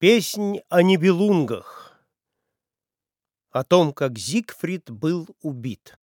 Песнь о Нибелунгах, о том, как Зигфрид был убит.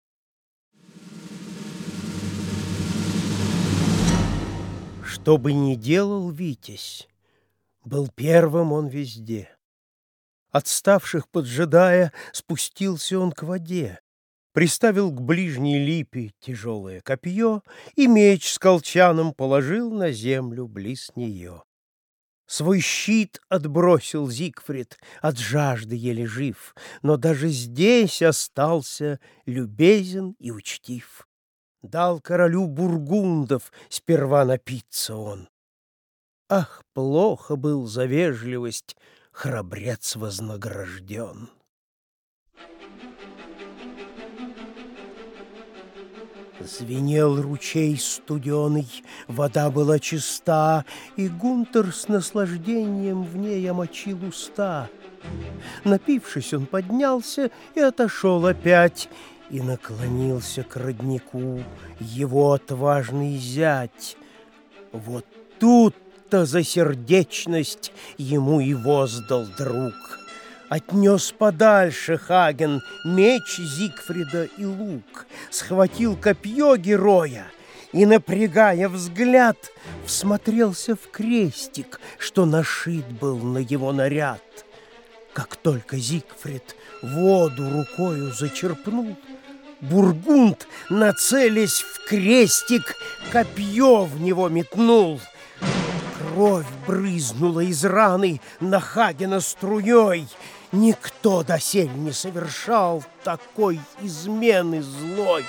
Что бы ни делал Витязь, был первым он везде. Отставших поджидая, спустился он к воде, приставил к ближней липе тяжелое копье и меч с колчаном положил на землю близ нее. Свой щит отбросил Зигфрид, от жажды еле жив, но даже здесь остался любезен и учтив. Дал королю бургундов сперва напиться он. Ах, плохо был за вежливость храбрец вознагражден. Звенел ручей студеный, вода была чиста, и Гунтер с наслаждением в ней омочил уста. Напившись, он поднялся и отошел опять, и наклонился к роднику его отважный зять. Вот тут-то за сердечность ему и воздал друг. Отнес подальше Хаген меч Зигфрида и лук, схватил копье героя и, напрягая взгляд, всмотрелся в крестик, что нашит был на его наряд. Как только Зигфрид воду рукою зачерпнул, Бургунд, нацелясь в крестик, копье в него метнул. Кровь брызнула из раны на Хагена струей. Никто досель не совершал такой измены злой.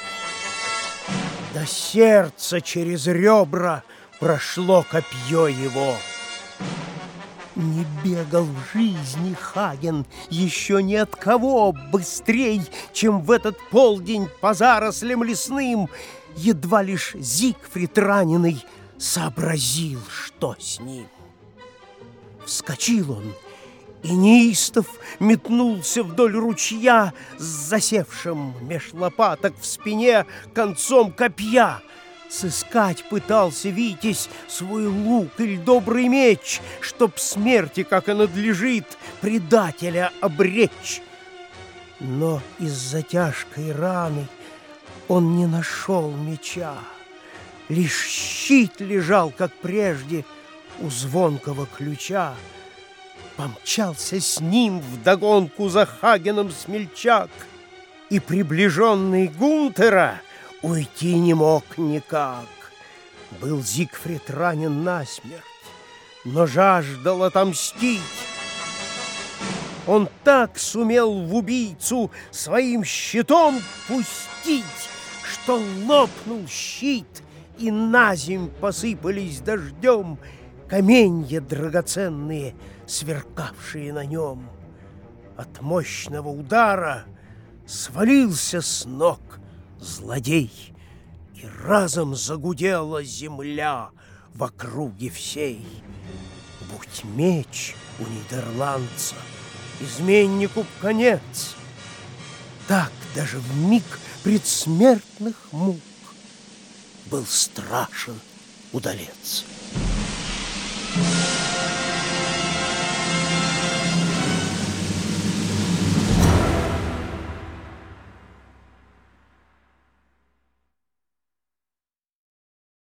До сердца через ребра прошло копье его. Не бегал в жизни Хаген еще ни от кого быстрей, чем в этот полдень по зарослям лесным. Едва лишь Зигфрид раненый сообразил, что с ним. Вскочил он и неистов метнулся вдоль ручья с засевшим меж лопаток в спине концом копья. Сыскать пытался Витязь свой лук или добрый меч, чтоб смерти, как и надлежит, предателя обречь. Но из-за тяжкой раны он не нашел меча. Лишь щит лежал, как прежде, у звонкого ключа. Помчался с ним вдогонку за Хагеном смельчак, и приближенный Гунтера уйти не мог никак. Был Зигфрид ранен насмерть, но жаждал отомстить. Он так сумел в убийцу своим щитом пустить, что лопнул щит, и наземь посыпались дождем каменья драгоценные, сверкавшие на нем. От мощного удара свалился с ног злодей, и разом загудела земля в округе всей. Будь меч у нидерландца, изменнику конец. Так даже в миг предсмертных мук был страшен удалец.